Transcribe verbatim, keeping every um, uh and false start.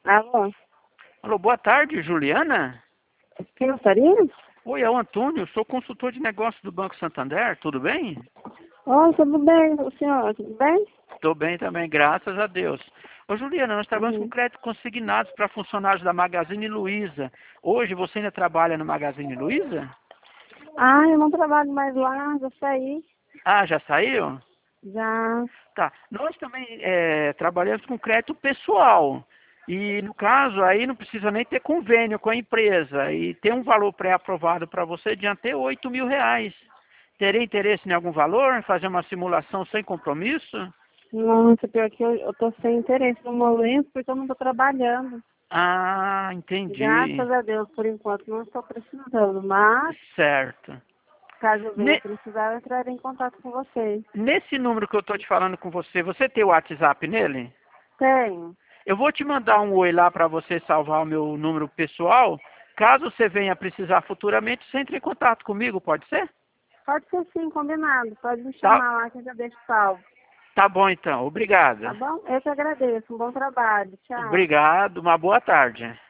Alô? Alô, boa tarde, Juliana? Quem gostaria? Oi, é o Antônio, sou consultor de negócios do Banco Santander, tudo bem? Oi, tudo bem, o senhor, tudo bem? Estou bem também, graças a Deus. Ô, Juliana, nós trabalhamos com Uhum. crédito consignados para funcionários da Magazine Luiza. Hoje você ainda trabalha no Magazine Luiza? Ah, eu não trabalho mais lá, já saí. Ah, já saiu? Já. Tá. Nós também é, trabalhamos com crédito pessoal. E no caso, aí não precisa nem ter convênio com a empresa. E tem um valor pré-aprovado para você de até oito mil reais. Teria interesse em algum valor? Fazer uma simulação sem compromisso? Nossa, pior que eu, eu tô sem interesse no momento porque eu não tô trabalhando. Ah, entendi. Graças a Deus, por enquanto, não estou precisando. Mas, Certo. caso eu venha Ne- precisar, eu entrarei em contato com vocês. Nesse número que eu estou te falando com você, você tem o WhatsApp nele? Tenho. Eu vou te mandar um oi lá para você salvar o meu número pessoal. Caso você venha precisar futuramente, você entre em contato comigo, pode ser? Pode ser sim, combinado. Pode me Tá, chamar lá que eu já deixo salvo. tá bom então. Tá Obrigado. bom? Eu que agradeço. Um bom trabalho. Tchau. Obrigado. Uma boa tarde.